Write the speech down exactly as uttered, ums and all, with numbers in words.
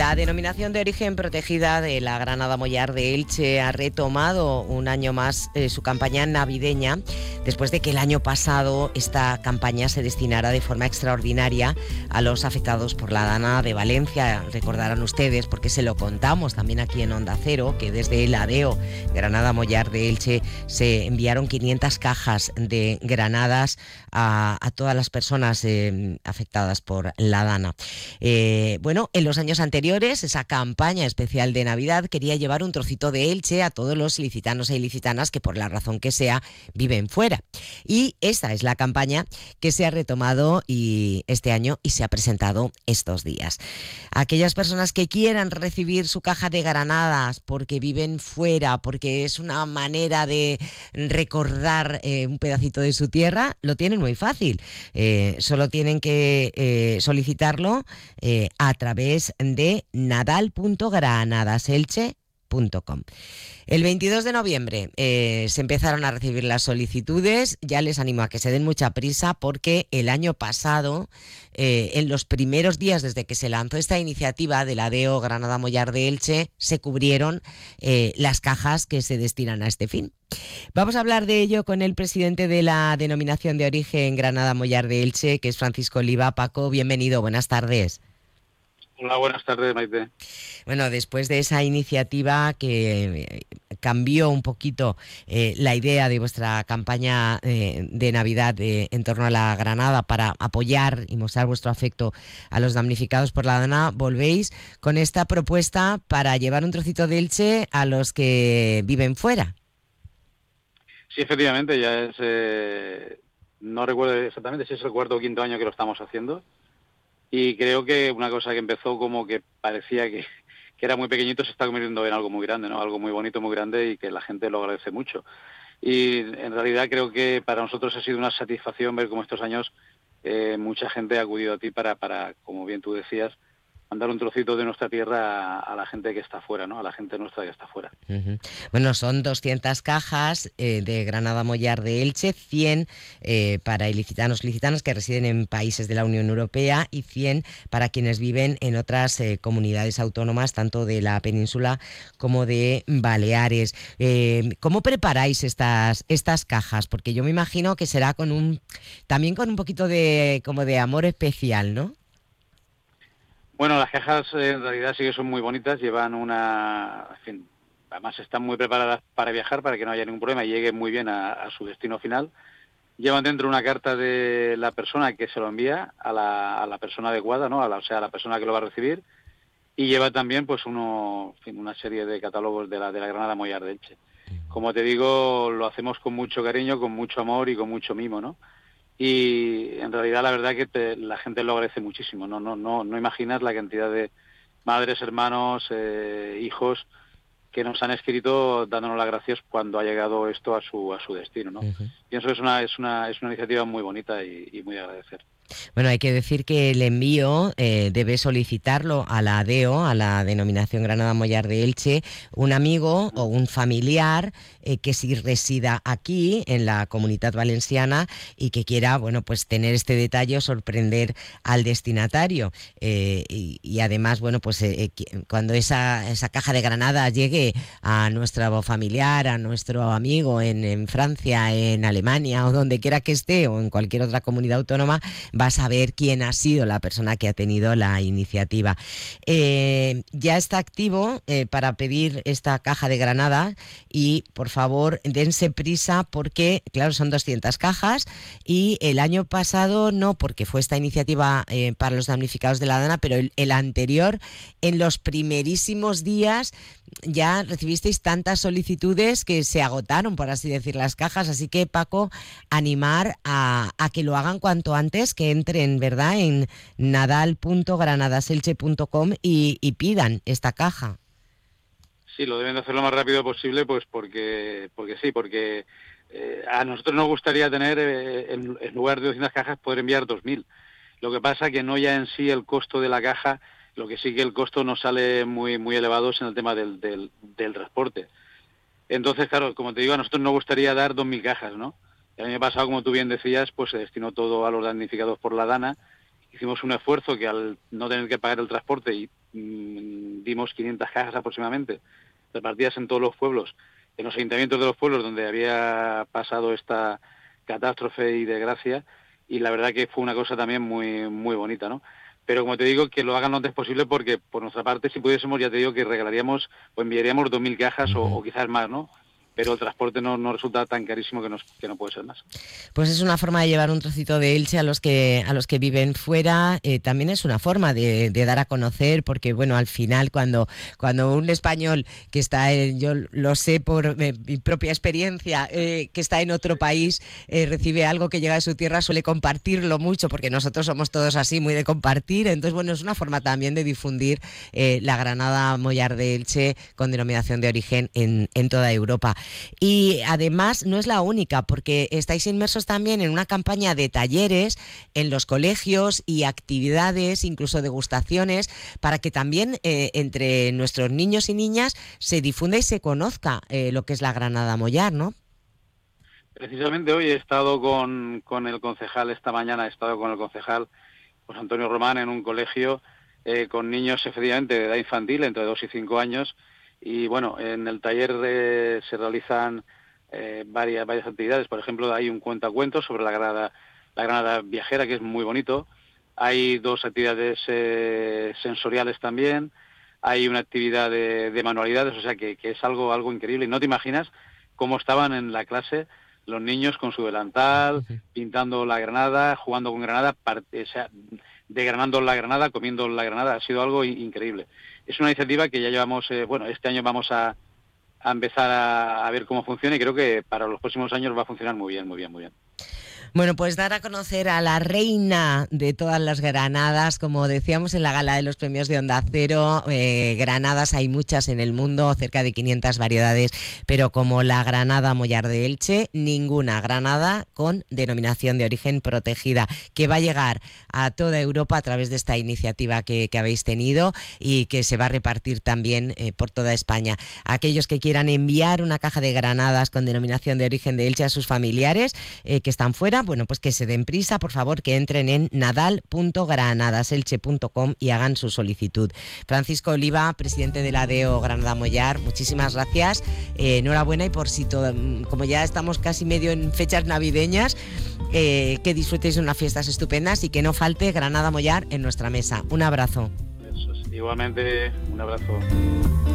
La denominación de origen protegida de la Granada Mollar de Elche ha retomado un año más eh, su campaña navideña, después de que el año pasado esta campaña se destinara de forma extraordinaria a los afectados por la Dana de Valencia. Recordarán ustedes, porque se lo contamos también aquí en Onda Cero, que desde el ADEO Granada Mollar de Elche se enviaron quinientas cajas de granadas a, a todas las personas eh, afectadas por la Dana. Eh, bueno, en los años anteriores, esa campaña especial de Navidad quería llevar un trocito de Elche a todos los ilicitanos e ilicitanas que por la razón que sea viven fuera. Y esta es la campaña que se ha retomado y este año y se ha presentado estos días. Aquellas personas que quieran recibir su caja de granadas porque viven fuera, porque es una manera de recordar eh, un pedacito de su tierra, lo tienen muy fácil. Eh, solo tienen que eh, solicitarlo eh, a través de nadal punto granadaselche punto com. El veintidós de noviembre eh, se empezaron a recibir las solicitudes. Ya les animo a que se den mucha prisa, porque el año pasado, eh, en los primeros días desde que se lanzó esta iniciativa del ADEO Granada Mollar de Elche, se cubrieron eh, las cajas que se destinan a este fin. Vamos a hablar de ello con el presidente de la denominación de origen Granada Mollar de Elche, que es Francisco Oliva. Paco, bienvenido, buenas tardes. Hola, buenas tardes, Maite. Bueno, después de esa iniciativa que cambió un poquito eh, la idea de vuestra campaña eh, de Navidad eh, en torno a la Granada para apoyar y mostrar vuestro afecto a los damnificados por la Dana, volvéis con esta propuesta para llevar un trocito de Elche a los que viven fuera. Sí, efectivamente, ya es... Eh, no recuerdo exactamente si es el cuarto o quinto año que lo estamos haciendo. Y creo que una cosa que empezó como que parecía que, que era muy pequeñito se está convirtiendo en algo muy grande, ¿no? Algo muy bonito, muy grande y que la gente lo agradece mucho. Y en realidad creo que para nosotros ha sido una satisfacción ver cómo estos años eh, mucha gente ha acudido a ti para, para, como bien tú decías, mandar un trocito de nuestra tierra a, a la gente que está fuera, ¿no? A la gente nuestra que está fuera. Uh-huh. Bueno, son doscientas cajas eh, de Granada Mollar de Elche, cien eh, para ilicitanos, ilicitanas que residen en países de la Unión Europea y cien para quienes viven en otras eh, comunidades autónomas, tanto de la península como de Baleares. Eh, ¿Cómo preparáis estas, estas cajas? Porque yo me imagino que será con un también con un poquito de como de amor especial, ¿no? Bueno, las cajas eh, en realidad sí que son muy bonitas, llevan una... En fin, además están muy preparadas para viajar, para que no haya ningún problema y lleguen muy bien a, a su destino final. Llevan dentro una carta de la persona que se lo envía a la, a la persona adecuada, ¿no? A la, o sea, a la persona que lo va a recibir. Y lleva también pues uno, en fin, una serie de catálogos de la, de la Granada Mollar de Elche. Como te digo, lo hacemos con mucho cariño, con mucho amor y con mucho mimo, ¿no? Y en realidad la verdad que te, la gente lo agradece muchísimo. No, no, no, no imaginas la cantidad de madres, hermanos, eh, hijos que nos han escrito dándonos las gracias cuando ha llegado esto a su a su destino, ¿no? Uh-huh. Pienso que es una es una es una iniciativa muy bonita y, y muy de agradecer. Bueno, hay que decir que el envío eh, debe solicitarlo a la ADEO, a la denominación Granada Mollar de Elche, un amigo o un familiar eh, que sí resida aquí en la Comunidad Valenciana y que quiera, bueno, pues tener este detalle o sorprender al destinatario. Eh, y, y además, bueno, pues eh, cuando esa, esa caja de granadas llegue a nuestro familiar, a nuestro amigo en, en Francia, en Alemania o donde quiera que esté o en cualquier otra comunidad autónoma, va a saber quién ha sido la persona que ha tenido la iniciativa. Eh, ya está activo eh, para pedir esta caja de granadas y, por favor, dense prisa porque, claro, son doscientas cajas y el año pasado no, porque fue esta iniciativa eh, para los damnificados de la Dana, pero el, el anterior, en los primerísimos días, ya recibisteis tantas solicitudes que se agotaron, por así decir, las cajas. Así que, Paco, animar a, a que lo hagan cuanto antes, que entren, ¿verdad?, en nadal punto granadaselche punto com y, y pidan esta caja. Sí, lo deben de hacer lo más rápido posible, pues porque porque sí, porque eh, a nosotros nos gustaría tener, eh, en, en lugar de doscientas cajas, poder enviar dos mil. Lo que pasa que no ya en sí el costo de la caja, lo que sí que el costo nos sale muy muy elevado es en el tema del, del, del transporte. Entonces, claro, como te digo, a nosotros nos gustaría dar dos mil cajas, ¿no? El año pasado, como tú bien decías, pues se destinó todo a los damnificados por la Dana. Hicimos un esfuerzo que al no tener que pagar el transporte y mmm, dimos quinientas cajas aproximadamente, repartidas en todos los pueblos, en los ayuntamientos de los pueblos donde había pasado esta catástrofe y desgracia, y la verdad que fue una cosa también muy muy bonita, ¿no? Pero como te digo, que lo hagan lo antes posible, porque por nuestra parte, si pudiésemos, ya te digo que regalaríamos o enviaríamos dos mil cajas o, o quizás más, ¿no? Pero el transporte no, no resulta tan carísimo que no, que no puede ser más. Pues es una forma de llevar un trocito de Elche a los que a los que viven fuera. Eh, también es una forma de, de dar a conocer, porque bueno, al final cuando cuando un español que está en, yo lo sé por eh, mi propia experiencia, eh, que está en otro país, eh, recibe algo que llega de su tierra, suele compartirlo mucho, porque nosotros somos todos así, muy de compartir. Entonces bueno, es una forma también de difundir eh, la Granada Mollar de Elche con denominación de origen en, en toda Europa. Y además no es la única, porque estáis inmersos también en una campaña de talleres en los colegios y actividades, incluso degustaciones, para que también eh, entre nuestros niños y niñas se difunda y se conozca eh, lo que es la Granada Mollar, ¿no? Precisamente hoy he estado con, con el concejal, esta mañana he estado con el concejal José Antonio Román en un colegio eh, con niños efectivamente de edad infantil, entre dos y cinco años, y bueno, en el taller eh, se realizan eh, varias varias actividades. Por ejemplo, hay un cuentacuentos sobre la Granada, la Granada viajera, que es muy bonito. Hay dos actividades eh, sensoriales también. Hay una actividad de, de manualidades, o sea que, que es algo algo increíble. Y no te imaginas cómo estaban en la clase los niños con su delantal, pintando la granada, jugando con granada, parte, o sea, desgranando la granada, comiendo la granada. Ha sido algo increíble. Es una iniciativa que ya llevamos, eh, bueno, este año vamos a, a empezar a, a ver cómo funciona, y creo que para los próximos años va a funcionar muy bien, muy bien, muy bien. Bueno, pues dar a conocer a la reina de todas las granadas, como decíamos en la gala de los premios de Onda Cero. Eh, granadas hay muchas en el mundo, cerca de quinientas variedades, pero como la Granada Mollar de Elche, ninguna granada con denominación de origen protegida, que va a llegar a toda Europa a través de esta iniciativa que, que habéis tenido y que se va a repartir también eh, por toda España. Aquellos que quieran enviar una caja de granadas con denominación de origen de Elche a sus familiares eh, que están fuera, bueno, pues que se den prisa, por favor, que entren en nadal punto granadaselche punto com y hagan su solicitud. Francisco Oliva, presidente de la D E O Granada Mollar, muchísimas gracias, eh, enhorabuena, y por si todo, como ya estamos casi medio en fechas navideñas, eh, que disfrutéis de unas fiestas estupendas y que no falte Granada Mollar en nuestra mesa. Un abrazo. Eso es, igualmente, un abrazo.